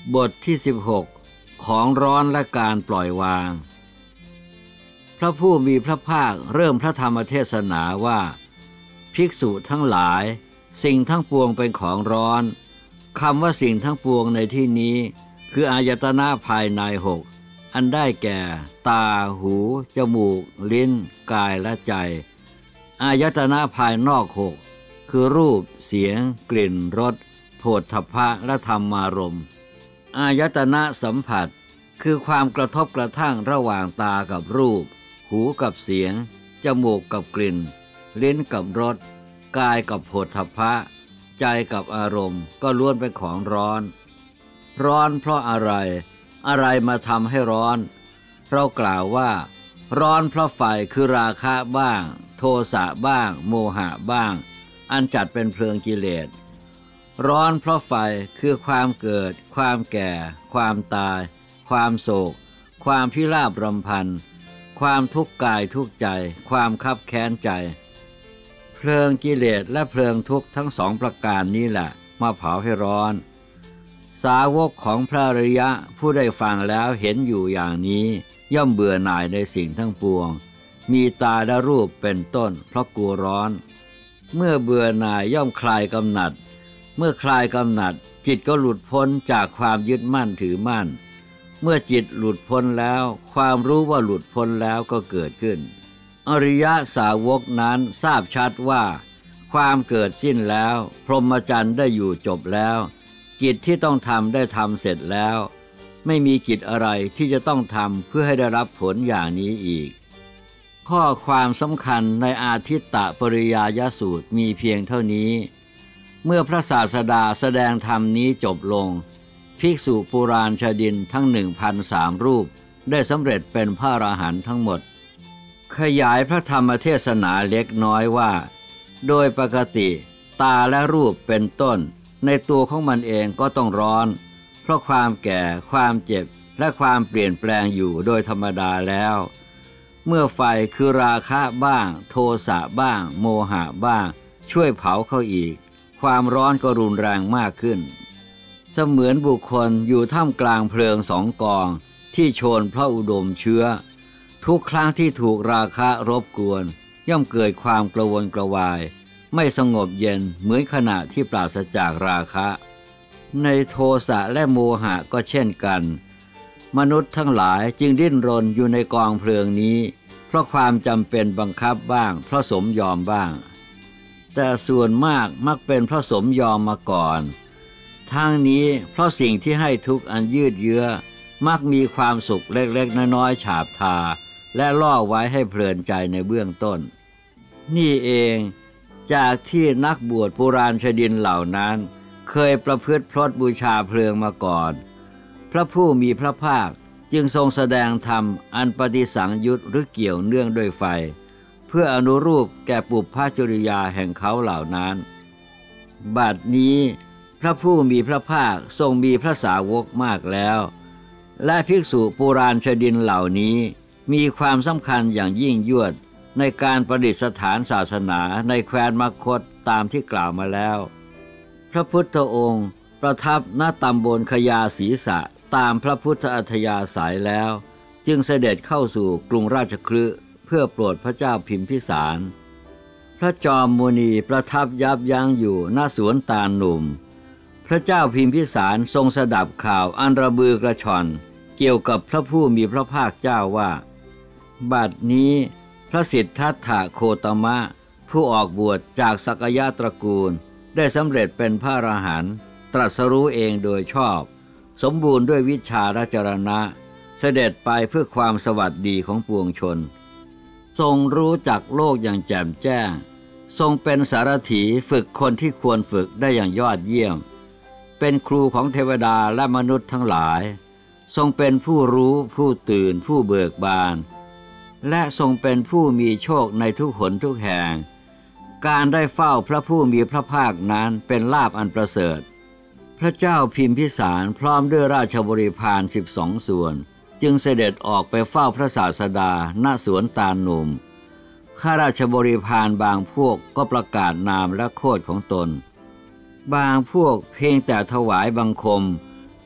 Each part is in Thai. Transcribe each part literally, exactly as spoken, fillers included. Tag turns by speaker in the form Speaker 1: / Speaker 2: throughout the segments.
Speaker 1: บทที่สิบหกของร้อนและการปล่อยวางพระผู้มีพระภาคเริ่มพระธรรมเทศนาว่าภิกษุทั้งหลายสิ่งทั้งปวงเป็นของร้อนคำว่าสิ่งทั้งปวงในที่นี้คืออายตนะภายในหกอันได้แก่ตาหูจมูกลิ้นกายและใจอายตนะภายนอกหกคือรูปเสียงกลิ่นรสโผฏฐัพพะและธรรมารมณ์อายตนะสัมผัสคือความกระทบกระทั่งระหว่างตากับรูปหูกับเสียงจมูกกับกลิ่นลิ้นกับรสกายกับโผฏฐัพพะใจกับอารมณ์ก็ล้วนเป็นของร้อนร้อนเพราะอะไรอะไรมาทำให้ร้อนเรากล่าวว่าร้อนเพราะไฟคือราคะบ้างโทสะบ้างโมหะบ้างอันจัดเป็นเพลิงกิเลสร้อนเพราะไฟคือความเกิดความแก่ความตายความโศกความพิราบรำพันความทุกข์กายทุกข์ใจความคับแค้นใจเพลิงกิเลสและเพลิงทุกข์ทั้งสองประการนี้แหละมาเผาให้ร้อนสาวกของพระอริยะผู้ได้ฟังแล้วเห็นอยู่อย่างนี้ย่อมเบื่อหน่ายในสิ่งทั้งปวงมีตาและรูปเป็นต้นเพราะกลัวร้อนเมื่อเบื่อหน่ายย่อมคลายกำหนัดเมื่อคลายกำหนัดจิตก็หลุดพ้นจากความยึดมั่นถือมั่นเมื่อจิตหลุดพ้นแล้วความรู้ว่าหลุดพ้นแล้วก็เกิดขึ้นอริยสาวกนั้นทราบชัดว่าความเกิดสิ้นแล้วพรหมจรรย์ได้อยู่จบแล้วกิจที่ต้องทำได้ทำเสร็จแล้วไม่มีกิจอะไรที่จะต้องทำเพื่อให้ได้รับผลอย่างนี้อีกข้อความสำคัญในอาทิตตปริยายสูตรมีเพียงเท่านี้เมื่อพระศาสดาแสดงธรรมนี้จบลงภิกษุปุราณชดินทั้ง หนึ่งพันสาม รูปได้สำเร็จเป็นพระอรหันต์ทั้งหมดขยายพระธรรมเทศนาเล็กน้อยว่าโดยปกติตาและรูปเป็นต้นในตัวของมันเองก็ต้องร้อนเพราะความแก่ความเจ็บและความเปลี่ยนแปลงอยู่โดยธรรมดาแล้วเมื่อไฟคือราคะบ้างโทสะบ้างโมหะบ้างช่วยเผาเข้าอีกความร้อนก็รุนแรงมากขึ้นเสมือนบุคคลอยู่ท่ามกลางเพลิงสองกองที่โชนเพราะอุดมเชื้อทุกครั้งที่ถูกราคะรบกวนย่อมเกิดความกระวนกระวายไม่สงบเย็นเหมือนขณะที่ปราศจากราคะในโทสะและโมหะก็เช่นกันมนุษย์ทั้งหลายจึงดิ้นรนอยู่ในกองเพลิงนี้เพราะความจำเป็นบังคับบ้างเพราะสมยอมบ้างแต่ส่วนมากมักเป็นเพราะสมยอมมาก่อนทั้งนี้เพราะสิ่งที่ให้ทุกข์อันยืดเยื้อมักมีความสุขเล็กๆน้อยๆฉาบทาและล่อไว้ให้เพลินใจในเบื้องต้นนี่เองจากที่นักบวชปุราณชดินเหล่านั้นเคยประพฤติพรตบูชาเพลิงมาก่อนพระผู้มีพระภาคจึงทรงแสดงธรรมอันปฏิสังยุตหรือเกี่ยวเนื่องด้วยไฟเพื่ออนุรูปแก่ปุพพจริยาแห่งเขาเหล่านั้นบัดนี้พระผู้มีพระภาคทรงมีพระสาวกมากแล้วและภิกษุปุราณชดินเหล่านี้มีความสำคัญอย่างยิ่งยวดในการประดิษฐานศาสนาในแคว้นมคธตามที่กล่าวมาแล้วพระพุทธองค์ประทับณตำบลขยาศีสะตามพระพุทธอัธยาศัยแล้วจึงเสด็จเข้าสู่กรุงราชคฤห์เพื่อโปรดพระเจ้าพิมพิสารพระจอมมุนีประทับยับยั้งอยู่ณสวนตาลหนุ่มพระเจ้าพิมพิสารทรงสดับข่าวอันระบือกระชอนเกี่ยวกับพระผู้มีพระภาคเจ้าว่าบัดนี้พระสิทธัตถะโคตมะผู้ออกบวชจากสักยะตระกูลได้สำเร็จเป็นพระอรหันต์ตรัสรู้เองโดยชอบสมบูรณ์ด้วยวิชาและจรณะเสด็จไปเพื่อความสวัสดีของปวงชนทรงรู้จักโลกอย่างแจ่มแจ้งทรงเป็นสารถีฝึกคนที่ควรฝึกได้อย่างยอดเยี่ยมเป็นครูของเทวดาและมนุษย์ทั้งหลายทรงเป็นผู้รู้ผู้ตื่นผู้เบิกบานและทรงเป็นผู้มีโชคในทุกหนทุกแห่งการได้เฝ้าพระผู้มีพระภาคนั้นเป็นลาภอันประเสริฐพระเจ้าพิมพิสารพร้อมด้วยราชบริพารสิบสองส่วนจึงเสด็จออกไปเฝ้าพระศาสดาณสวนตาลหนุ่มข้าราชบริพารบางพวกก็ประกาศนามและโคดของตนบางพวกเพียงแต่ถวายบังคม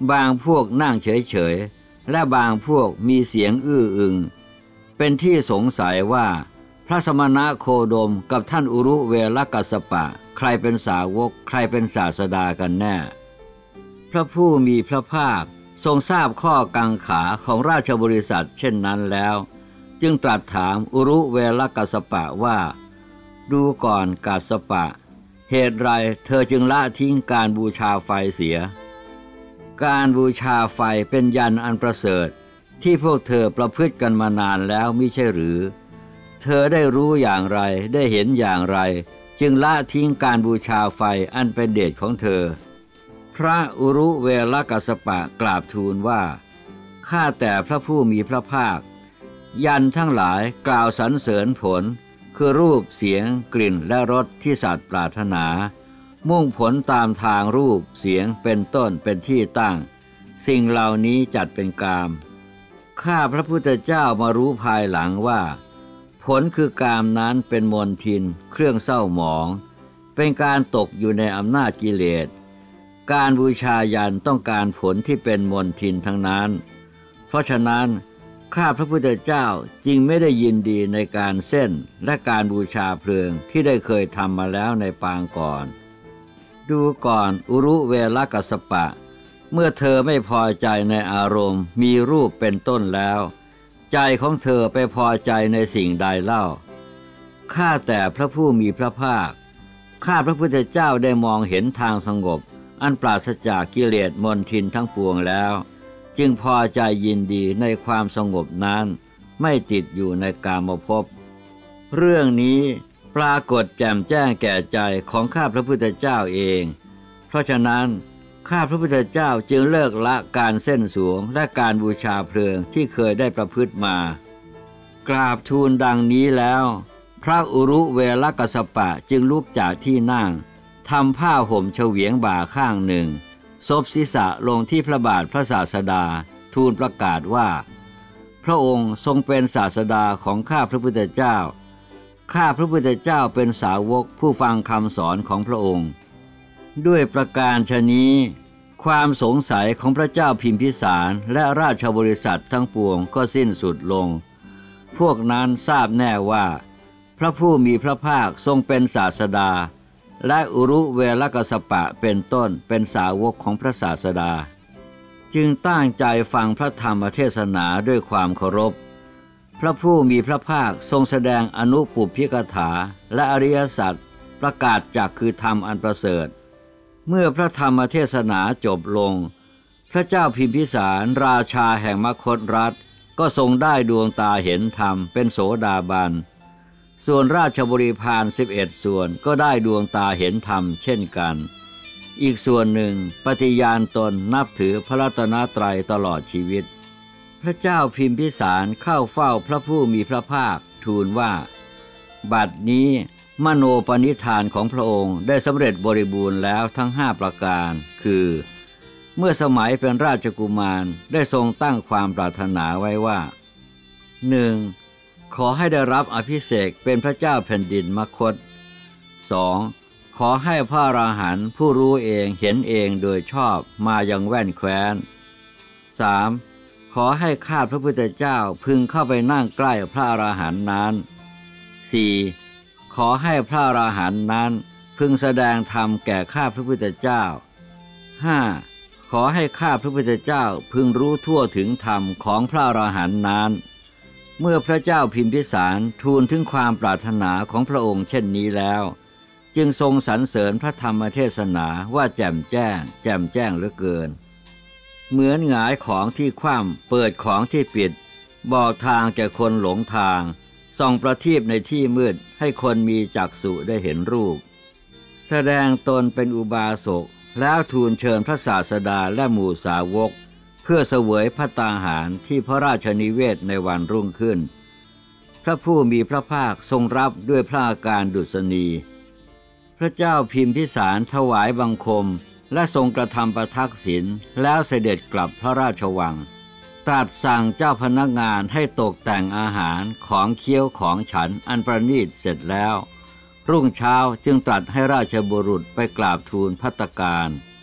Speaker 1: บางพวกนั่งเฉยๆและบางพวกมีเสียงอื้ออึงเป็นที่สงสัยว่าพระสมณะโคดมกับท่านอุรุเวลกัสสปะใครเป็นสาวกใครเป็นศาสดากันแน่พระผู้มีพระภาคทรงทราบข้อกังขาของราชบริษัทเช่นนั้นแล้วจึงตรัสถามอุรุเวลกัสสปะว่าดูก่อนกัสสปะเหตุไรเธอจึงละทิ้งการบูชาไฟเสียการบูชาไฟเป็นยันต์อันประเสริฐที่พวกเธอประพฤติกันมานานแล้วมิใช่หรือเธอได้รู้อย่างไรได้เห็นอย่างไรจึงละทิ้งการบูชาไฟอันเป็นเดชของเธอพระอุรุเวลกัสสปะกราบทูลว่าข้าแต่พระผู้มีพระภาคยันต์ทั้งหลายกล่าวสรรเสริญผลคือรูปเสียงกลิ่นและรสที่สัตว์ปรารถนามุ่งผลตามทางรูปเสียงเป็นต้นเป็นที่ตั้งสิ่งเหล่านี้จัดเป็นกามข้าพระพุทธเจ้ามารู้ภายหลังว่าผลคือกามนั้นเป็นมลทินเครื่องเศร้าหมองเป็นการตกอยู่ในอำนาจกิเลสการบูชายันต้องการผลที่เป็นมลทินทั้งนั้นเพราะฉะนั้นข้าพระพุทธเจ้าจึงไม่ได้ยินดีในการเส้นและการบูชาเพลิงที่ได้เคยทำมาแล้วในปางก่อนดูก่อนอุรุเวลกัสสปะเมื่อเธอไม่พอใจในอารมณ์มีรูปเป็นต้นแล้วใจของเธอไปพอใจในสิ่งใดเล่าข้าแต่พระผู้มีพระภาคข้าพระพุทธเจ้าได้มองเห็นทางสงบอันปราศจากกิเลสมลทินทั้งปวงแล้วจึงพอใจยินดีในความสงบนั้นไม่ติดอยู่ในกามภพเรื่องนี้ปรากฏแจ่มแจ้งแก่ใจของข้าพระพุทธเจ้าเองเพราะฉะนั้นข้าพระพุทธเจ้าจึงเลิกละการเส้นสวงและการบูชาเพลิงที่เคยได้ประพฤติมากราบทูลดังนี้แล้วพระอุรุเวลกัสสปะจึงลุกจากที่นั่งทำผ้าห่มเฉวียงบ่าข้างหนึ่งซบศีรษะลงที่พระบาทพระศาสดาทูลประกาศว่าพระองค์ทรงเป็นศาสดาของข้าพระพุทธเจ้าข้าพระพุทธเจ้าเป็นสาวกผู้ฟังคำสอนของพระองค์ด้วยประการฉะนี้ความสงสัยของพระเจ้าพิมพิสารและราชบริษัททั้งปวงก็สิ้นสุดลงพวกนั้นทราบแน่ว่าพระผู้มีพระภาคทรงเป็นศาสดาและอุรุเวลกัสสปะเป็นต้นเป็นสาวกของพระศาสดาจึงตั้งใจฟังพระธรรมเทศนาด้วยความเคารพพระผู้มีพระภาคทรงแสดงอนุปุพพิกถาและอริยสัจประกาศจักคือธรรมอันประเสริฐเมื่อพระธรรมเทศนาจบลงพระเจ้าพิมพิสารราชาแห่งมคธรัฐก็ทรงได้ดวงตาเห็นธรรมเป็นโสดาบันส่วนราชบริพารสิบเอ็ดส่วนก็ได้ดวงตาเห็นธรรมเช่นกันอีกส่วนหนึ่งปฏิญาณตนนับถือพระรัตนตรัยตลอดชีวิตพระเจ้าพิมพิสารเข้าเฝ้าพระผู้มีพระภาคทูลว่าบัดนี้มโนปณิธานของพระองค์ได้สำเร็จบริบูรณ์แล้วทั้งห้าประการคือเมื่อสมัยเป็นราชกุมารได้ทรงตั้งความปรารถนาไว้ว่า หนึ่ง. ขอให้ได้รับอภิเษกเป็นพระเจ้าแผ่นดินมคธ สอง. ขอให้พระอรหันต์ผู้รู้เองเห็นเองโดยชอบมายังแว่นแคว้น สาม. ขอให้ข้าพระพุทธเจ้าพึงเข้าไปนั่งใกล้พระอรหันต์นั้น สี่. ขอให้พระอรหันต์นั้นพึงแสดงธรรมแก่ข้าพระพุทธเจ้า ห้า. ขอให้ข้าพระพุทธเจ้าพึงรู้ทั่วถึงธรรมของพระอรหันต์นั้นเมื่อพระเจ้าพิมพิสารทูลถึงความปรารถนาของพระองค์เช่นนี้แล้วจึงทรงสรรเสริญพระธรรมเทศนาว่าแจ่มแจ้งแจ่มแจ้งเหลือเกินเหมือนหงายของที่คว่ำเปิดของที่ปิดบอกทางแก่คนหลงทางส่องประทีปในที่มืดให้คนมีจักษุได้เห็นรูปแสดงตนเป็นอุบาสกแล้วทูลเชิญพระศาสดาและหมู่สาวกเพื่อเสวยภัตตาหารที่พระราชนิเวศในวันรุ่งขึ้นพระผู้มีพระภาคทรงรับด้วยพระอาการดุษณีพระเจ้าพิมพิสารถวายบังคมและทรงกระทำประทักษิณแล้วเสด็จกลับพระราชวังตรัสสั่งเจ้าพนักงานให้ตกแต่งอาหารของเคี้ยวของฉันอันประณีตเสร็จแล้วรุ่งเช้าจึงตรัสให้ราชบุรุษไปกราบทูลภัตตาการ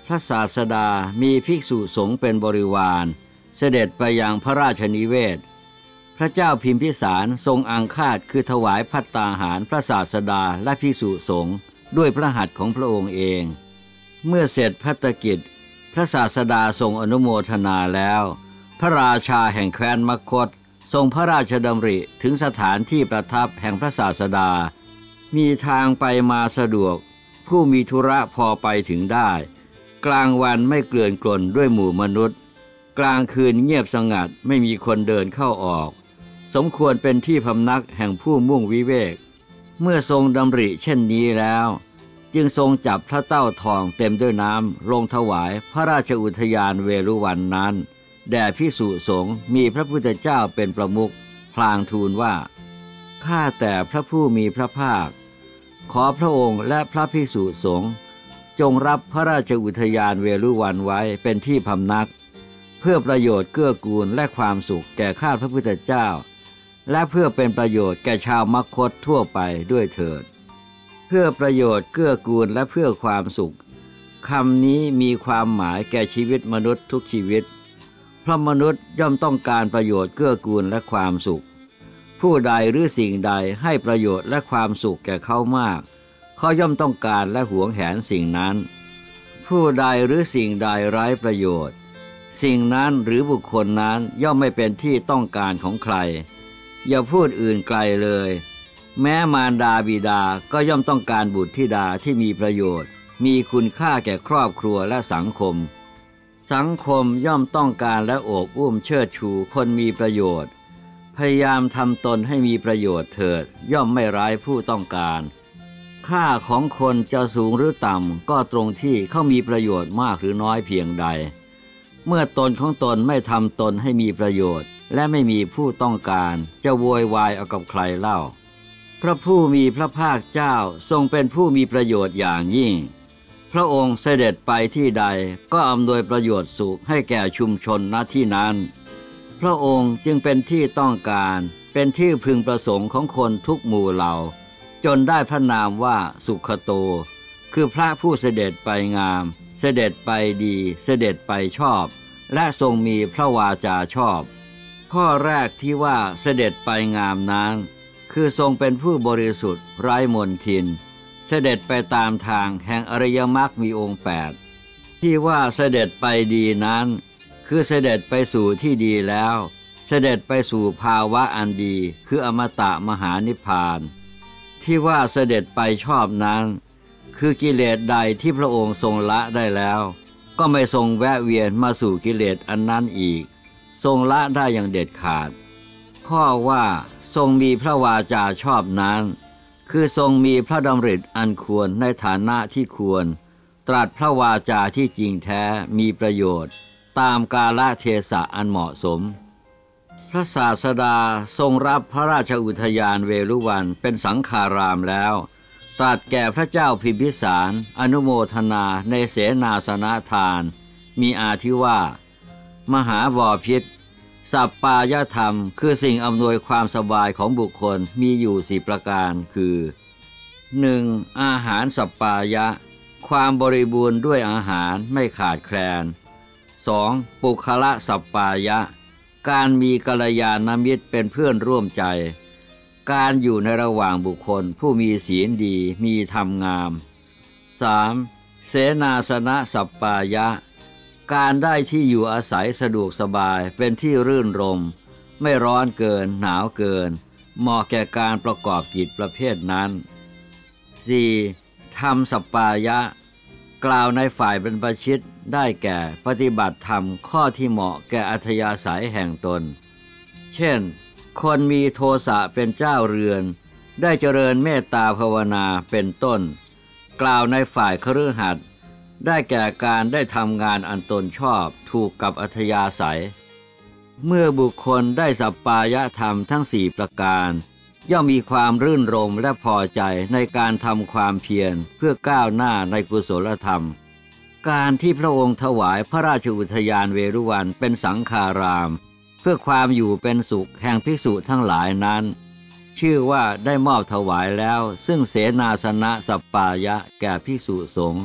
Speaker 1: พระศาสดามีภิกษุสงฆ์เป็นบริวารเสด็จไปยังพระราชนิเวศพระเจ้าพิมพิสารทรงอังคาดคือถวายภัตตาหารพระศาสดาและภิกษุสงฆ์ด้วยพระหัตถ์ของพระองค์เองเมื่อเสร็จภัตตกิจพระศาสดาทรงอนุโมทนาแล้วพระราชาแห่งแคว้นมคธทรงพระราชดำริถึงสถานที่ประทับแห่งพระศาสดามีทางไปมาสะดวกผู้มีธุระพอไปถึงได้กลางวันไม่เกลื่อนกล่นด้วยหมู่มนุษย์กลางคืนเงียบสงัดไม่มีคนเดินเข้าออกสมควรเป็นที่พำนักแห่งผู้มุ่งวิเวกเมื่อทรงดำริเช่นนี้แล้วจึงทรงจับพระเต้าทองเต็มด้วยน้ำลงถวายพระราชอุทยานเวรุวันนั้นแด่ภิกษุสงฆ์มีพระพุทธเจ้าเป็นประมุขพลางทูลว่าข้าแต่พระผู้มีพระภาคขอพระองค์และพระภิกษุสงฆ์จงรับพระราชอุทยานเวรุวันไว้เป็นที่พำนักเพื่อประโยชน์เกื้อกูลและความสุขแก่ข้าพระพุทธเจ้าและเพื่อเป็นประโยชน์แก่ชาวมคธทั่วไปด้วยเถิดเพื่อประโยชน์เกื้อกูลและเพื่อความสุขคำนี้มีความหมายแก่ชีวิตมนุษย์ทุกชีวิตเพราะมนุษย์ย่อมต้องการประโยชน์เกื้อกูลและความสุขผู้ใดหรือสิ่งใดให้ประโยชน์และความสุขแก่เขามากเขาย่อมต้องการและหวงแหนสิ่งนั้นผู้ใดหรือสิ่งใดไร้ประโยชน์สิ่งนั้นหรือบุคคลนั้นย่อมไม่เป็นที่ต้องการของใครอย่าพูดอื่นไกลเลยแม้มารดาบิดาก็ย่อมต้องการบุตรธิดาที่มีประโยชน์มีคุณค่าแก่ครอบครัวและสังคมสังคมย่อมต้องการและโอบอุ้มเชิดชูคนมีประโยชน์พยายามทำตนให้มีประโยชน์เถิดย่อมไม่ร้ายผู้ต้องการค่าของคนจะสูงหรือต่ำก็ตรงที่เขามีประโยชน์มากหรือน้อยเพียงใดเมื่อตนของตนไม่ทำตนให้มีประโยชน์และไม่มีผู้ต้องการจะโวยวายเอากับใครเล่าพระผู้มีพระภาคเจ้าทรงเป็นผู้มีประโยชน์อย่างยิ่งพระองค์เสด็จไปที่ใดก็อำนวยประโยชน์สุขให้แก่ชุมชนณที่นั้นพระองค์จึงเป็นที่ต้องการเป็นที่พึงประสงค์ของคนทุกหมู่เหล่าจนได้พระนามว่าสุขโตคือพระผู้เสด็จไปงามเสด็จไปดีเสด็จไปชอบและทรงมีพระวาจาชอบข้อแรกที่ว่าเสด็จไปงามนั้นคือทรงเป็นผู้บริสุทธิ์ไร้มลทินเสด็จไปตามทางแห่งอริยมรรคมีองค์แปดที่ว่าเสด็จไปดีนั้นคือเสด็จไปสู่ที่ดีแล้วเสด็จไปสู่ภาวะอันดีคืออมตะมหานิพพานที่ว่าเสด็จไปชอบนั้นคือกิเลสใดที่พระองค์ทรงละได้แล้วก็ไม่ทรงแวะเวียนมาสู่กิเลสอันนั้นอีกทรงละได้อย่างเด็ดขาดข้อว่าทรงมีพระวาจาชอบนั้นคือทรงมีพระดำริอันควรในฐานะที่ควรตรัสพระวาจาที่จริงแท้มีประโยชน์ตามกาลเทศะอันเหมาะสมพระศาสดาทรงรับพระราชอุทยานเวรุวันเป็นสังฆารามแล้วตรัสแก่พระเจ้าพิมพิสารอนุโมทนาในเสนาสนะทานมีอาทิว่ามหาบพิตรสัปปายธรรมคือสิ่งอำนวยความสบายของบุคคลมีอยู่สี่ประการคือ หนึ่ง. อาหารสัปปายะความบริบูรณ์ด้วยอาหารไม่ขาดแคลน สอง. ปุคละสัปปายะการมีกัลยาณมิตรเป็นเพื่อนร่วมใจการอยู่ในระหว่างบุคคลผู้มีศีลดีมีธรรมงาม สาม. เสนาสนะสัปปายะการได้ที่อยู่อาศัยสะดวกสบายเป็นที่รื่นรมไม่ร้อนเกินหนาวเกินเหมาะแก่การประกอบกิจประเภทนั้น สี่. ธรรมสัปปายะกล่าวในฝ่ายบรรพชิตได้แก่ปฏิบัติธรรมข้อที่เหมาะแก่อัธยาศัยแห่งตนเช่นคนมีโทสะเป็นเจ้าเรือนได้เจริญเมตตาภาวนาเป็นต้นกล่าวในฝ่ายคฤหัสถ์ได้แก่การได้ทำงานอันตนชอบถูกกับอัธยาศัยเมื่อบุคคลได้สัปปายธรรมทั้งสี่ประการย่อมมีความรื่นรมย์และพอใจในการทำความเพียรเพื่อก้าวหน้าในกุศลธรรมการที่พระองค์ถวายพระราชอุทยานเวรุวันเป็นสังฆารามเพื่อความอยู่เป็นสุขแห่งภิกษุทั้งหลายนั้นชื่อว่าได้มอบถวายแล้วซึ่งเสนาสนะสัปปายะแก่ภิกษุสงฆ์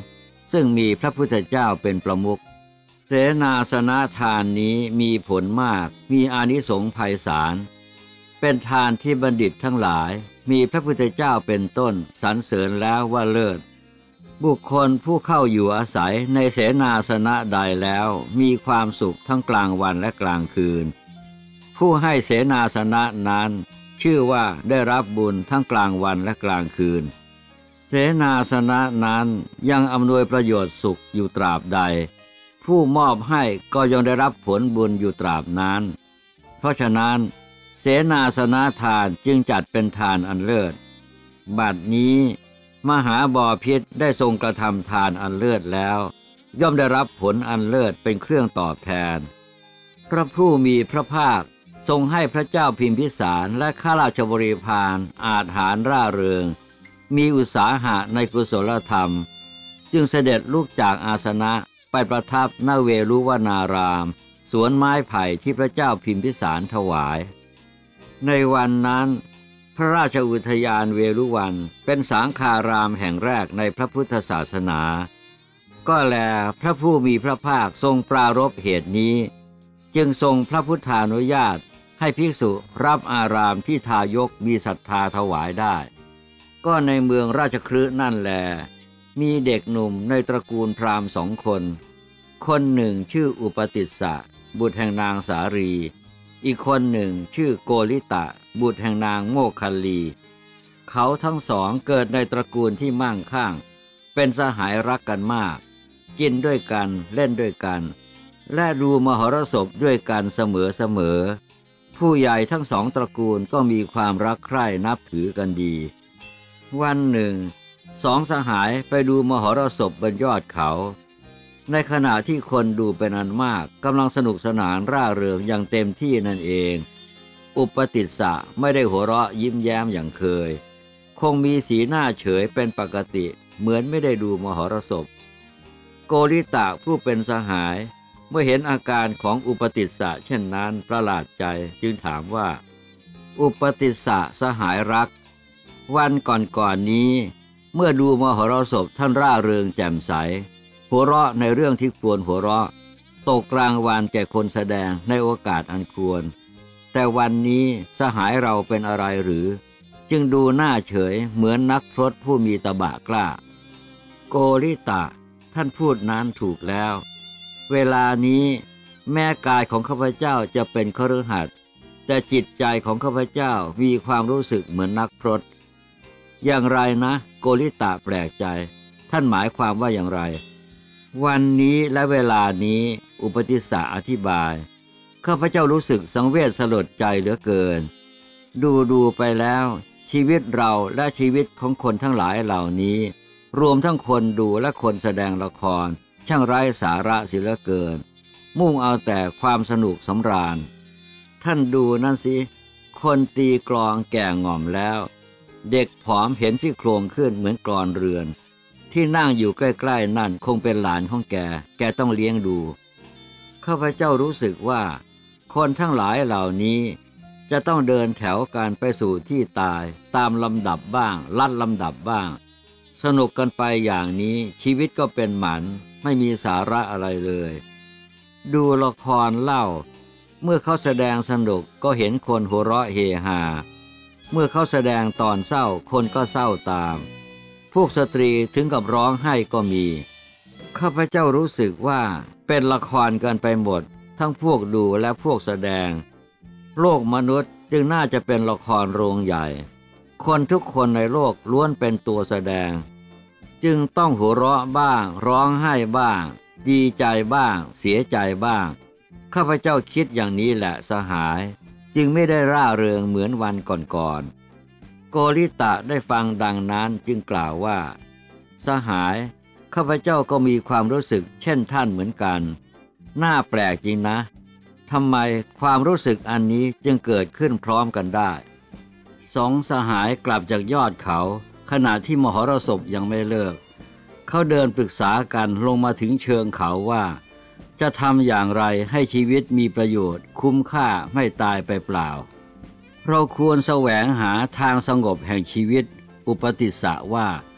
Speaker 1: ซึ่งมีพระพุทธเจ้าเป็นประมุขเสนาสนะทานนี้มีผลมากมีอานิสงส์ไพศาลเป็นทานที่บัณฑิตทั้งหลายมีพระพุทธเจ้าเป็นต้นสรรเสริญแล้วว่าเลิศบุคคลผู้เข้าอยู่อาศัยในเสนาสนะใดแล้วมีความสุขทั้งกลางวันและกลางคืนผู้ให้เสนาสนะนั้นชื่อว่าได้รับบุญทั้งกลางวันและกลางคืนเสนาสนะนั้นยังอำนวยประโยชน์สุขอยู่ตราบใดผู้มอบให้ก็ยังได้รับผลบุญอยู่ตราบนั้นเพราะฉะนั้นเสนาสนะทานจึงจัดเป็นทานอันเลิศบัดนี้มหาบพิตรได้ทรงกระทำทานอันเลิศแล้วย่อมได้รับผลอันเลิศเป็นเครื่องตอบแทนพระผู้มีพระภาคทรงให้พระเจ้าพิมพิสารและข้าราชบริพารอาจหาญร่าเริงมีอุตสาหะในกุศลธรรมจึงเสด็จลุกจากอาสนะไปประทับณเวรุวนารามสวนไม้ไผ่ที่พระเจ้าพิมพิสารถวายในวันนั้นพระราชอุทยานเวรุวันเป็นสังฆารามแห่งแรกในพระพุทธศาสนาก็แลพระผู้มีพระภาคทรงปรารภเหตุนี้จึงทรงพระพุทธานุญาตให้ภิกษุรับอารามที่ทายกมีศรัทธาถวายได้ก็ในเมืองราชคฤห์นั่นแลมีเด็กหนุ่มในตระกูลพราหมณ์สองคนคนหนึ่งชื่ออุปติสสะบุตรแห่งนางสารีอีกคนหนึ่งชื่อโกริตะบุตรแห่งนางโมคคัลลีเขาทั้งสองเกิดในตระกูลที่มั่งคั่งเป็นสหายรักกันมากกินด้วยกันเล่นด้วยกันและดูมหรสพด้วยกันเสมอๆผู้ใหญ่ทั้งสองตระกูลก็มีความรักใคร่นับถือกันดีวันหนึ่งสองสหายไปดูมหรสพบนยอดเขาในขณะที่คนดูเป็นอันมากกำลังสนุกสนานร่าเริงอย่างเต็มที่นั่นเองอุปติสสะไม่ได้หัวเราะยิ้มแย้มอย่างเคยคงมีสีหน้าเฉยเป็นปกติเหมือนไม่ได้ดูมหรสพโกริตะผู้เป็นสหายเมื่อเห็นอาการของอุปติสสะเช่นนั้นประหลาดใจจึงถามว่าอุปติสสะสหายรักวันก่อนๆ นี้เมื่อดูมหรสพท่านร่าเริงแจ่มใสหัวเราะในเรื่องที่ควรหัวเราะตกกลางวันแก่คนแสดงในโอกาสอันควรแต่วันนี้สหายเราเป็นอะไรหรือจึงดูหน้าเฉยเหมือนนักพรตผู้มีตบะกล้าโกริตะท่านพูดนั้นถูกแล้วเวลานี้แม้กายของข้าพเจ้าจะเป็นคฤหัสถ์แต่จิตใจของข้าพเจ้ามีความรู้สึกเหมือนนักพรตอย่างไรนะโกริตะแปลกใจท่านหมายความว่าอย่างไรวันนี้และเวลานี้อุปติสสะอธิบายข้าพเจ้ารู้สึกสังเวชสลดใจเหลือเกินดูดูไปแล้วชีวิตเราและชีวิตของคนทั้งหลายเหล่านี้รวมทั้งคนดูและคนแสดงละครช่างไร้สาระเสียเหลือเกินมุ่งเอาแต่ความสนุกสำราญท่านดูนั่นสิคนตีกลองแก่ง่อมแล้วเด็กผอมเห็นซี่โครงขึ้นเหมือนกลอนเรือนที่นั่งอยู่ใกล้ๆนั่นคงเป็นหลานของแกแกต้องเลี้ยงดูข้าพเจ้ารู้สึกว่าคนทั้งหลายเหล่านี้จะต้องเดินแถวกันไปสู่ที่ตายตามลำดับบ้างลัดลำดับบ้างสนุกกันไปอย่างนี้ชีวิตก็เป็นหมันไม่มีสาระอะไรเลยดูละครเล่าเมื่อเขาแสดงสนุกก็เห็นคนหัวเราะเฮฮาเมื่อเขาแสดงตอนเศร้าคนก็เศร้าตามพวกสตรีถึงกับร้องไห้ก็มีข้าพเจ้ารู้สึกว่าเป็นละครกันไปหมดทั้งพวกดูและพวกแสดงโลกมนุษย์จึงน่าจะเป็นละครโรงใหญ่คนทุกคนในโลกล้วนเป็นตัวแสดงจึงต้องหัวเราะบ้างร้องไห้บ้างดีใจบ้างเสียใจบ้างข้าพเจ้าคิดอย่างนี้แหละสหายจึงไม่ได้ร่าเริงเหมือนวันก่อนๆโกริตะได้ฟังดังนั้นจึงกล่าวว่าสหายข้าพเจ้าก็มีความรู้สึกเช่นท่านเหมือนกันน่าแปลกจริงนะทำไมความรู้สึกอันนี้จึงเกิดขึ้นพร้อมกันได้สองสหายกลับจากยอดเขาขณะที่มหรสพยังไม่เลิกเขาเดินปรึกษากันลงมาถึงเชิงเขาว่าจะทำอย่างไรให้ชีวิตมีประโยชน์คุ้มค่าไม่ตายไปเปล่าเราควรแสวงหาทางสงบแห่งชีวิตอุปติสสะว่า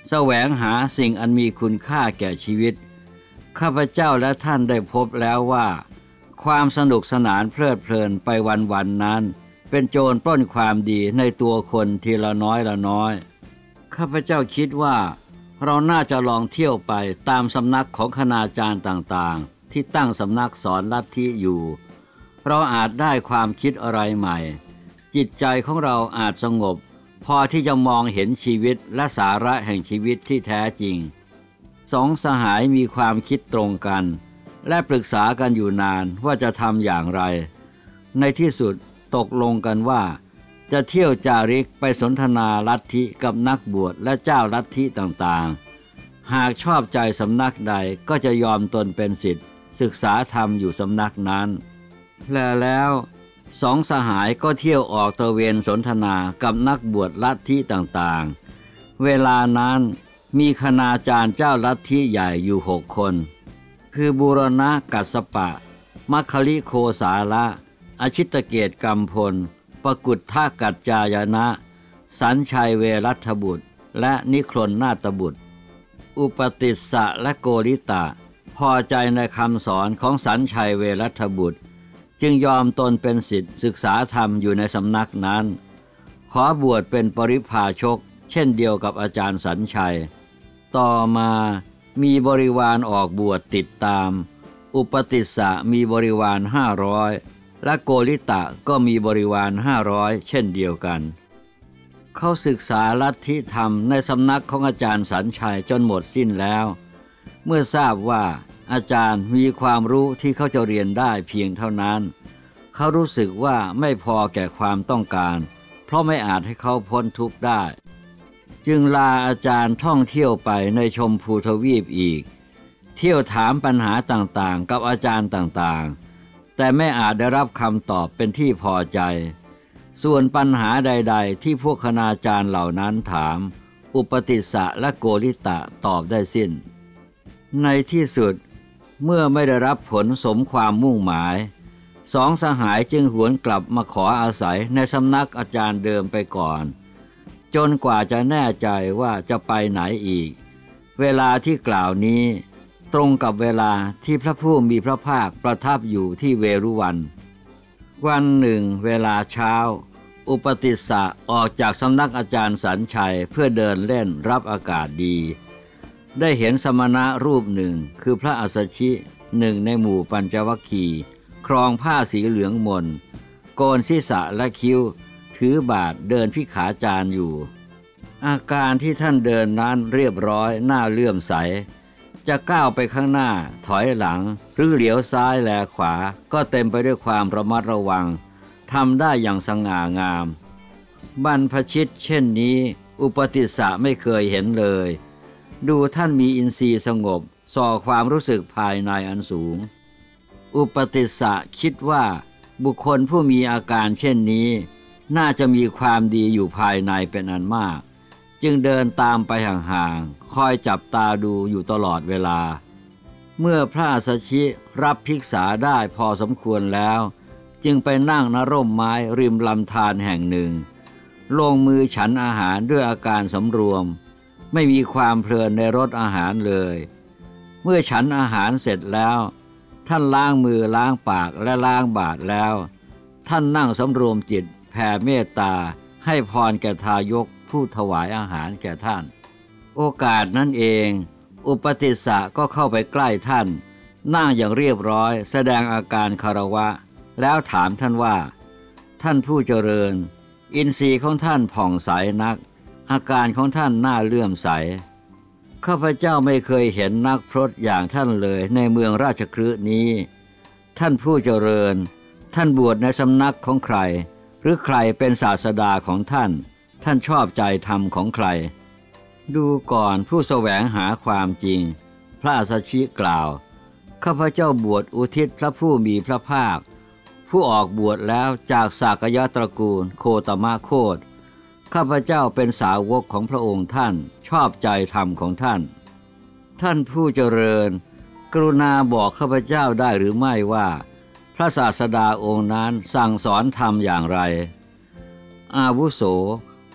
Speaker 1: แสวงหาสิ่งอันมีคุณค่าแก่ชีวิตข้าพเจ้าและท่านได้พบแล้วว่าความสนุกสนานเพลิดเพลินไปวันๆนั้นเป็นโจรปล้นความดีในตัวคนทีละน้อยละน้อยข้าพเจ้าคิดว่าเราน่าจะลองเที่ยวไปตามสำนักของคณาจารย์ต่างๆที่ตั้งสำนักสอนลัทธิอยู่เราอาจได้ความคิดอะไรใหม่จิตใจของเราอาจสงบพอที่จะมองเห็นชีวิตและสาระแห่งชีวิตที่แท้จริงสองสหายมีความคิดตรงกันและปรึกษากันอยู่นานว่าจะทำอย่างไรในที่สุดตกลงกันว่าจะเที่ยวจาริกไปสนทนาลัทธิกับนักบวชและเจ้าลัทธิต่างๆหากชอบใจสำนักใดก็จะยอมตนเป็นศิษย์ศึกษาธรรมอยู่สำนักนั้นและแล้วสองสหายก็เที่ยวออกตระเวนสนทนากับนักบวชลัทธิต่างๆเวลานั้นมีคณาจารย์เจ้าลัทธิใหญ่อยู่หกคนคือบูรณะกัสสปะมัคคลิโคสาละอชิตเกตกัมพลปกุฏทากัจจายนะสัญชัยเวรัตบุตรและนิครนนาตบุตรอุปติสสะและโกริตะพอใจในคำสอนของสัญชัยเวรัตบุตรจึงยอมตนเป็นศิษย์ศึกษาธรรมอยู่ในสำนักนั้นขอบวชเป็นปริพาชกเช่นเดียวกับอาจารย์สัญชัยต่อมามีบริวารออกบวชติดตามอุปติสสะมีบริวารห้าร้อยและโกริตะก็มีบริวารห้าร้อยเช่นเดียวกันเขาศึกษาลัทธิธรรมในสำนักของอาจารย์สัญชัยจนหมดสิ้นแล้วเมื่อทราบว่าอาจารย์มีความรู้ที่เขาจะเรียนได้เพียงเท่านั้นเขารู้สึกว่าไม่พอแก่ความต้องการเพราะไม่อาจให้เขาพ้นทุกข์ได้จึงลาอาจารย์ท่องเที่ยวไปในชมพูทวีปอีกเที่ยวถามปัญหาต่างๆกับอาจารย์ต่างๆแต่ไม่อาจได้รับคำตอบเป็นที่พอใจส่วนปัญหาใดๆที่พวกคณาจารย์เหล่านั้นถามอุปติสสะและโกริตะตอบได้สิ้นในที่สุดเมื่อไม่ได้รับผลสมความมุ่งหมายสองสหายจึงหวนกลับมาขออาศัยในสำนักอาจารย์เดิมไปก่อนจนกว่าจะแน่ใจว่าจะไปไหนอีกเวลาที่กล่าวนี้ตรงกับเวลาที่พระผู้มีพระภาคประทับอยู่ที่เวรุวันวันหนึ่งเวลาเช้าอุปติสสะออกจากสำนักอาจารย์สัญชัยเพื่อเดินเล่นรับอากาศดีได้เห็นสมณะรูปหนึ่งคือพระอัสสชิหนึ่งในหมู่ปัญจวัคคีย์ครองผ้าสีเหลืองมนโกนศีรษะและคิ้วถือบาทเดินพิขาจารอยู่อาการที่ท่านเดินนั้นเรียบร้อยน่าเลื่อมใสจะก้าวไปข้างหน้าถอยหลังหรือเหลียวซ้ายแลขวาก็เต็มไปด้วยความระมัดระวังทำได้อย่างสง่างามบรรพชิตเช่นนี้อุปติสสะไม่เคยเห็นเลยดูท่านมีอินทรีย์สงบส่อความรู้สึกภายในอันสูงอุปติสสะคิดว่าบุคคลผู้มีอาการเช่นนี้น่าจะมีความดีอยู่ภายในเป็นอันมากจึงเดินตามไปห่างๆคอยจับตาดูอยู่ตลอดเวลาเมื่อพระอัสสชิรับภิกษาได้พอสมควรแล้วจึงไปนั่งณร่มไม้ริมลำธารแห่งหนึ่งลงมือฉันอาหารด้วยอาการสำรวมไม่มีความเพลินในรสอาหารเลยเมื่อฉันอาหารเสร็จแล้วท่านล้างมือล้างปากและล้างบาทแล้วท่านนั่งสำรวมจิตแผ่เมตตาให้พรแก่ทายกผู้ถวายอาหารแก่ท่านโอกาสนั้นเองอุปติสสะก็เข้าไปใกล้ท่านนั่งอย่างเรียบร้อยแสดงอาการคารวะแล้วถามท่านว่าท่านผู้เจริญอินทรีย์ของท่านผ่องใสนักอาการของท่านน่าเลื่อมใสข้าพเจ้าไม่เคยเห็นนักพรตอย่างท่านเลยในเมืองราชคฤห์นี้ท่านผู้เจริญท่านบวชในสำนักของใครหรือใครเป็นศาสดาของท่านท่านชอบใจธรรมของใครดูก่อนผู้แสวงหาความจริงพระอัสสชิกล่าวข้าพเจ้าบวชอุทิศพระผู้มีพระภาคผู้ออกบวชแล้วจากสากยตระกูลโคตมะโคตข้าพเจ้าเป็นสาวกของพระองค์ท่านชอบใจธรรมของท่านท่านผู้เจริญกรุณาบอกข้าพเจ้าได้หรือไม่ว่าพระศาสดาองค์นั้นสั่งสอนธรรมอย่างไรอาวุโส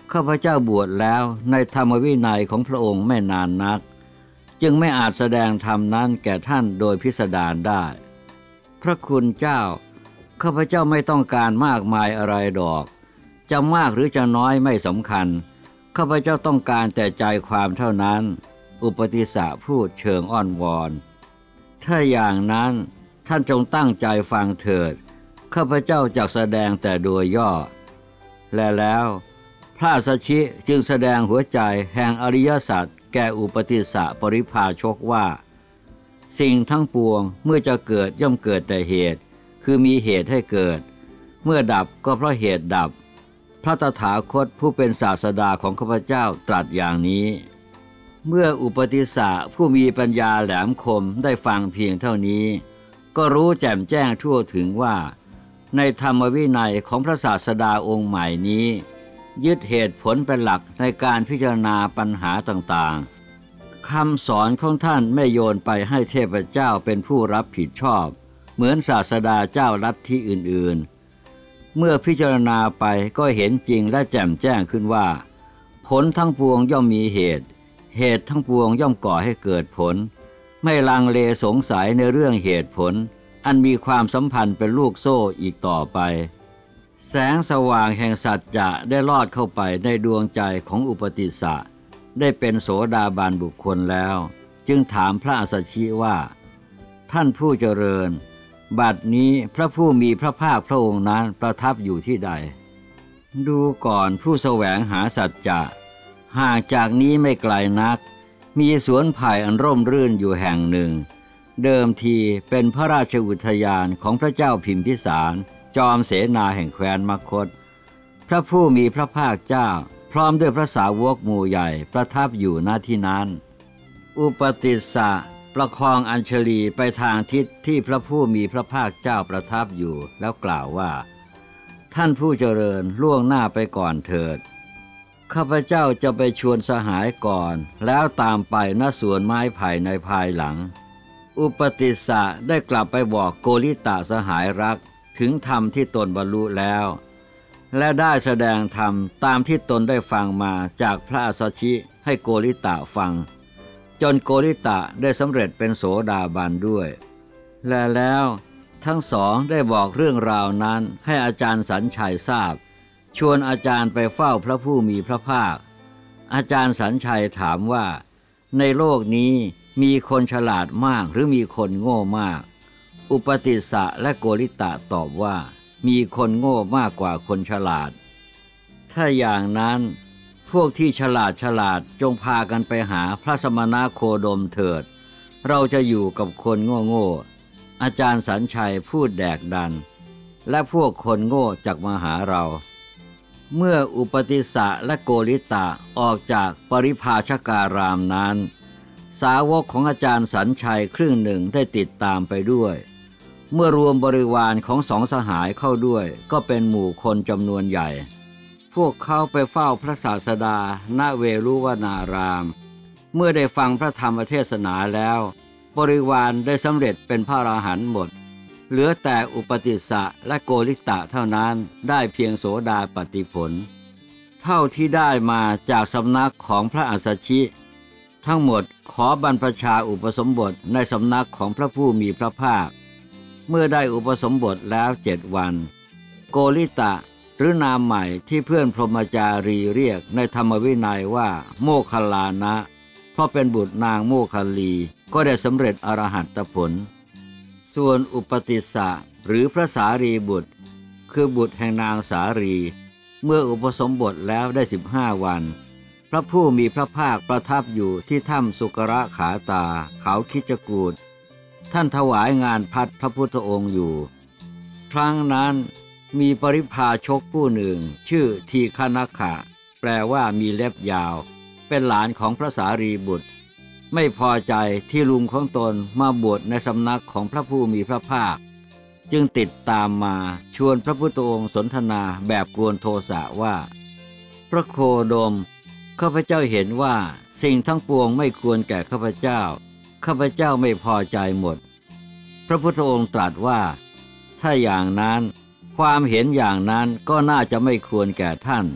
Speaker 1: ข้าพเจ้าบวชแล้วในธรรมวินัยของพระองค์ไม่นานนักจึงไม่อาจแสดงธรรมนั้นแก่ท่านโดยพิสดารได้พระคุณเจ้าข้าพเจ้าไม่ต้องการมากมายอะไรดอกจะมากหรือจะน้อยไม่สำคัญข้าพเจ้าต้องการแต่ใจความเท่านั้นอุปติสสะพูดเชิงอ้อนวอนถ้าอย่างนั้นท่านจงตั้งใจฟังเถิดข้าพเจ้าจักแสดงแต่โดยย่อและแล้วพระสัชชิจึงแสดงหัวใจแห่งอริยสัจแก่อุปติสสะปริภาชกว่าสิ่งทั้งปวงเมื่อจะเกิดย่อมเกิดแต่เหตุคือมีเหตุให้เกิดเมื่อดับก็เพราะเหตุดับพระตถาคตผู้เป็นศาสดาของข้าพเจ้าตรัสอย่างนี้เมื่ออุปติสสะผู้มีปัญญาแหลมคมได้ฟังเพียงเท่านี้ก็รู้แจ่มแจ้งทั่วถึงว่าในธรรมวินัยของพระศาสดาองค์ใหม่นี้ยึดเหตุผลเป็นหลักในการพิจารณาปัญหาต่างๆคำสอนของท่านไม่โยนไปให้เทพเจ้าเป็นผู้รับผิดชอบเหมือนศาสดาเจ้าลัทธิอื่นๆเมื่อพิจารณาไปก็เห็นจริงและแจ่มแจ้งขึ้นว่าผลทั้งปวงย่อมมีเหตุเหตุทั้งปวงย่อมก่อให้เกิดผลไม่ลังเลสงสัยในเรื่องเหตุผลอันมีความสัมพันธ์เป็นลูกโซ่อีกต่อไปแสงสว่างแห่งสัจจะได้ลอดเข้าไปในดวงใจของอุปติสสะได้เป็นโสดาบันบุคคลแล้วจึงถามพระอัสสชิว่าท่านผู้เจริญบัดนี้พระผู้มีพระภาคพระองค์นั้นประทับอยู่ที่ใดดูก่อนผู้แสวงหาสัจจะห่างจากนี้ไม่ไกลนักมีสวนไผ่อันร่มรื่นอยู่แห่งหนึ่งเดิมทีเป็นพระราชอุทยานของพระเจ้าพิมพิสารจอมเสนาแห่งแคว้นมคธพระผู้มีพระภาคเจ้าพร้อมด้วยพระสาวกหมู่ใหญ่ประทับอยู่ณที่นั้นอุปติสสะประคองอัญชลีไปทางทิศที่พระผู้มีพระภาคเจ้าประทับอยู่แล้วกล่าวว่าท่านผู้เจริญล่วงหน้าไปก่อนเถิดข้าพเจ้าจะไปชวนสหายก่อนแล้วตามไปณสวนไม้ไผ่ในภายหลังอุปติสสะได้กลับไปบอกโกริตะสหายรักถึงธรรมที่ตนบรรลุแล้วและได้แสดงธรรมตามที่ตนได้ฟังมาจากพระอัสสชิให้โกริตะฟังจนโกริตะได้สำเร็จเป็นโสดาบันด้วยและแล้วทั้งสองได้บอกเรื่องราวนั้นให้อาจารย์สัญชัยทราบชวนอาจารย์ไปเฝ้าพระผู้มีพระภาคอาจารย์สัญชัยถามว่าในโลกนี้มีคนฉลาดมากหรือมีคนโง่มากอุปติสสะและโกริตะตอบว่ามีคนโง่มากกว่าคนฉลาดถ้าอย่างนั้นพวกที่ฉลาดฉลาดจงพากันไปหาพระสมณโคดมเถิดเราจะอยู่กับคนโง่โง่อาจารย์สัญชัยพูดแดกดันและพวกคนโง่จักมาหาเราเมื่ออุปติสสะและโกริตะออกจากปริภาชการามนั้นสาวกของอาจารย์สัญชัยครึ่งหนึ่งได้ติดตามไปด้วยเมื่อรวมบริวารของสองสหายเข้าด้วยก็เป็นหมู่คนจำนวนใหญ่พวกเขาไปเฝ้าพระศาสดาณเวรุวนารามเมื่อได้ฟังพระธรรมเทศนาแล้วบริวารได้สำเร็จเป็นพระอรหันต์หมดเหลือแต่อุปติสสะและโกริตะเท่านั้นได้เพียงโสดาปัตติผลเท่าที่ได้มาจากสำนักของพระอัสสชิทั้งหมดขอบรรพชาอุปสมบทในสำนักของพระผู้มีพระภาคเมื่อได้อุปสมบทแล้วเจ็ดวันโกริตะหรือนามใหม่ที่เพื่อนพรหมจารีเรียกในธรรมวินัยว่าโมคคัลลานะเพราะเป็นบุตรนางโมคคัลลีก็ได้สำเร็จอรหัตผลส่วนอุปติสสะหรือพระสารีบุตรคือบุตรแห่งนางสารีเมื่ออุปสมบทแล้วได้สิบห้าวันพระผู้มีพระภาคประทับอยู่ที่ถ้ำสุกระขาตาเขาคิจกูฏท่านถวายงานพัดพระพุทธองค์อยู่ครั้งนั้นมีปริพาชกผู้หนึ่งชื่อทีฆนัคขะแปลว่ามีเล็บยาวเป็นหลานของพระสารีบุตรไม่พอใจที่ลุงของตนมาบวชในสำนักของพระผู้มีพระภาคจึงติดตามมาชวนพระพุทธองค์สนทนาแบบกวนโทสะว่าพระโคดมข้าพเจ้าเห็นว่าสิ่งทั้งปวงไม่ควรแก่ข้าพเจ้าข้าพเจ้าไม่พอใจหมดพระพุทธองค์ตรัสว่าถ้าอย่างนั้นความเห็นอย่างนั้นก็น่าจะไม่ควรแก่ท่าน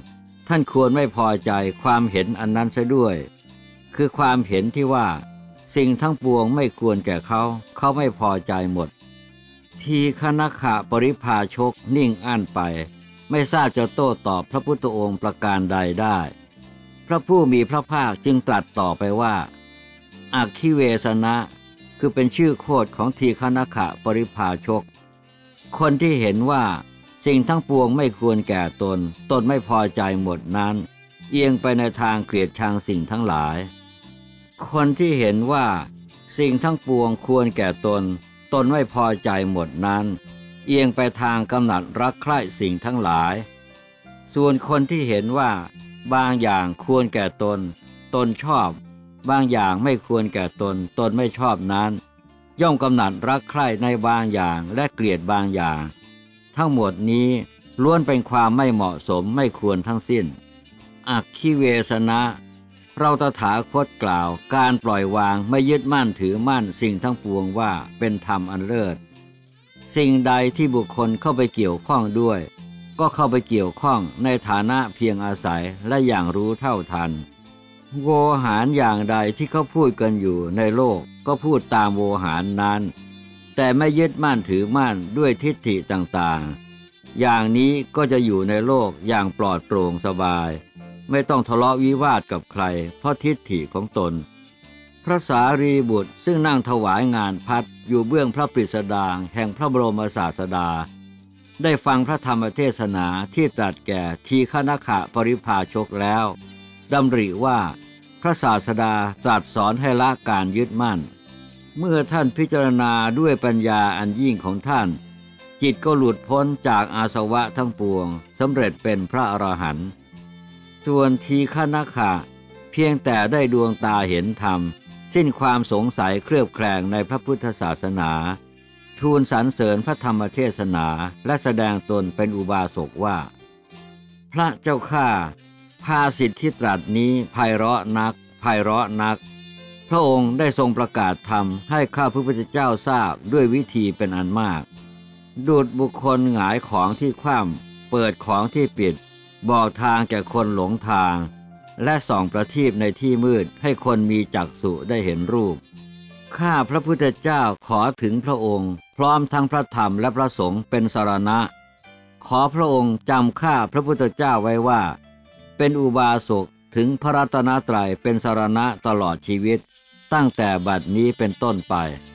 Speaker 1: ท่านควรไม่พอใจความเห็นอันนั้นซะด้วยคือความเห็นที่ว่าสิ่งทั้งปวงไม่ควรแก่เขาเขาไม่พอใจหมดทีฆนขะปริภาชกนิ่งอั้นไปไม่ทราบจะโต้ตอบพระพุทธองค์ประการใดได้พระผู้มีพระภาคจึงตรัสต่อไปว่าอัคคิเวสนะคือเป็นชื่อโคดของทีฆนขะปริภาชกคนที่เห็นว่าสิ่งทั้งปวงไม่ควรแก่ตนตนไม่พอใจหมดนั้นเอียงไปในทางเกลียดชังสิ่งทั้งหลายคนที่เห็นว่าสิ่งทั้งปวงควรแก่ตนตนไม่พอใจหมดนั้นเอียงไปทางกำหนัดรักใคร่สิ่งทั้งหลายส่วนคนที่เห็นว่าบางอย่างควรแก่ตนตนชอบบางอย่างไม่ควรแก่ตนตนไม่ชอบนั้นย่อมกำหนัดรักใคร่ในบางอย่างและเกลียดบางอย่างทั้งหมดนี้ล้วนเป็นความไม่เหมาะสมไม่ควรทั้งสิ้นอัคคิเวสนะเราตถาคตกล่าวการปล่อยวางไม่ยึดมั่นถือมั่นสิ่งทั้งปวงว่าเป็นธรรมอันเลิศสิ่งใดที่บุคคลเข้าไปเกี่ยวข้องด้วยก็เข้าไปเกี่ยวข้องในฐานะเพียงอาศัยและอย่างรู้เท่าทันโวหารอย่างใดที่เขาพูดกันอยู่ในโลกก็พูดตามโวหารนั้นแต่ไม่ยึดมั่นถือมั่นด้วยทิฏฐิต่างๆอย่างนี้ก็จะอยู่ในโลกอย่างปลอดโปร่งสบายไม่ต้องทะเลาะวิวาทกับใครเพราะทิฏฐิของตนพระสารีบุตรซึ่งนั่งถวายงานพัดอยู่เบื้องพระปริสดางแห่งพระบรมศาสดาได้ฟังพระธรรมเทศนาที่ตรัสแก่ทีฆนขะปริภาชกแล้วดำริว่าพระศาสดาตรัสสอนให้ละการยึดมั่นเมื่อท่านพิจารณาด้วยปัญญาอันยิ่งของท่านจิตก็หลุดพ้นจากอาสวะทั้งปวงสำเร็จเป็นพระอรหันต์ส่วนทีฆนขะเพียงแต่ได้ดวงตาเห็นธรรมสิ้นความสงสัยเคลือบแคลงในพระพุทธศาสนาทูลสรรเสริญพระธรรมเทศนาและแสดงตนเป็นอุบาสกว่าพระเจ้าข้าภาษิตที่ตรัสนี้ไพเราะนักไพเราะนักพระองค์ได้ทรงประกาศธรรมให้ข้าพระพุทธเจ้าทราบด้วยวิธีเป็นอันมากดุจบุคคลหงายของที่คว่ำเปิดของที่ปิดบอกทางแก่คนหลงทางและส่องประทีปในที่มืดให้คนมีจักษุได้เห็นรูปข้าพระพุทธเจ้าขอถึงพระองค์พร้อมทั้งพระธรรมและพระสงฆ์เป็นสรณะขอพระองค์จำข้าพระพุทธเจ้าไว้ว่าเป็นอุบาสกถึงพระรัตนตรัยเป็นสรณะตลอดชีวิตตั้งแต่บัดนี้เป็นต้นไป